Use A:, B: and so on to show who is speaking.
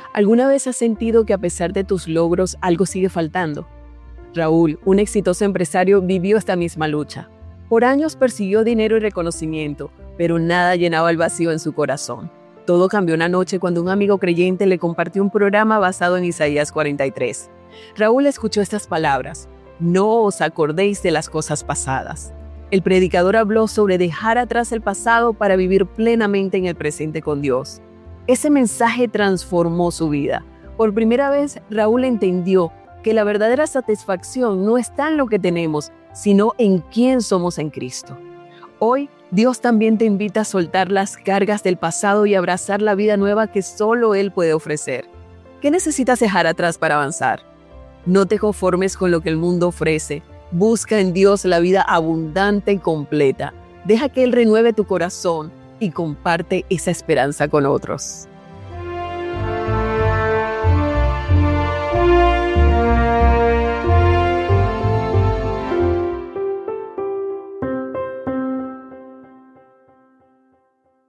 A: ¿Alguna vez has sentido que a pesar de tus logros algo sigue faltando? Raúl, un exitoso empresario, vivió esta misma lucha. Por años persiguió dinero y reconocimiento, pero nada llenaba el vacío en su corazón. Todo cambió una noche cuando un amigo creyente le compartió un programa basado en Isaías 43. Raúl escuchó estas palabras: "No os acordéis de las cosas pasadas". El predicador habló sobre dejar atrás el pasado para vivir plenamente en el presente con Dios. Ese mensaje transformó su vida. Por primera vez, Raúl entendió que la verdadera satisfacción no está en lo que tenemos, sino en quién somos en Cristo. Hoy, Dios también te invita a soltar las cargas del pasado y abrazar la vida nueva que solo Él puede ofrecer. ¿Qué necesitas dejar atrás para avanzar? No te conformes con lo que el mundo ofrece. Busca en Dios la vida abundante y completa. Deja que Él renueve tu corazón y comparte esa esperanza con otros.